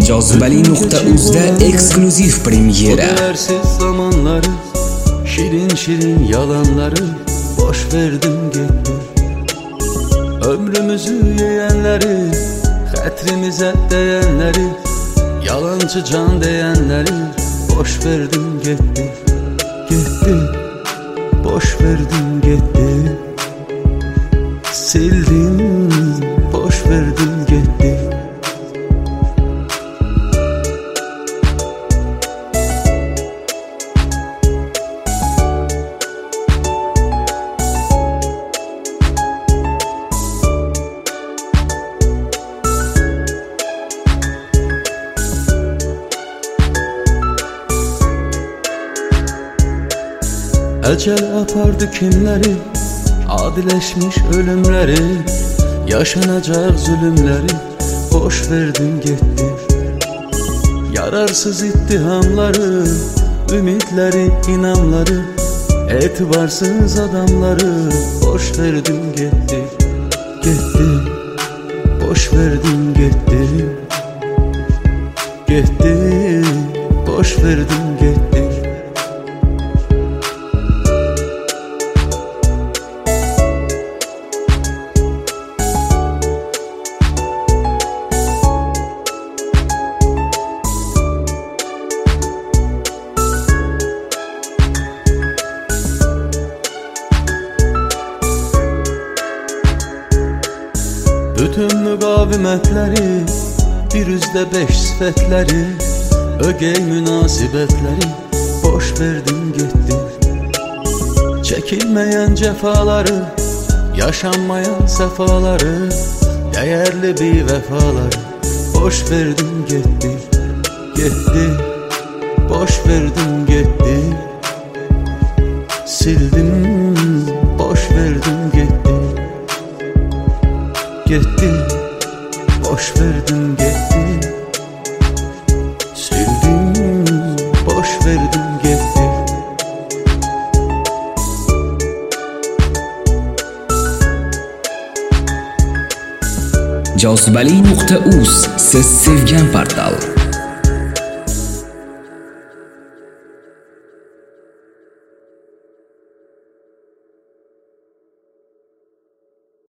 Jozibali.uz'da eksklyuziv premyera. Değersiz zamanları, şirin şirin yalanları boş verdim gitti. Ömrümüzü yiyenleri, hatrimize değenleri, yalancı can diyenleri boş verdim gitti. Gitti, boş verdim gitti. Sildim, boş verdim gitti. Ecel apardı kimleri, adileşmiş ölümleri, yaşanacak zulümleri boş verdim gitti. Yararsız ittihamları, ümitleri, inanları, etibarsız adamları boş verdim gitti. Gitti, boş verdim gitti. Gitti, boş verdim gitti. Bütün müqavimətləri, bir üzdə beş sifətləri, ögey münasibətləri boş verdim gitti. Çəkilməyən cəfaları, yaşanmayan səfaları, dəyərli bir vəfaları boş verdim gitti. Gitti, boş verdim gitti. Sildim, boş verdim gitti. Gitti, boş verdim gitti. Sildim, boş verdim gitti. Jozibali.uz, siz sevgan portal.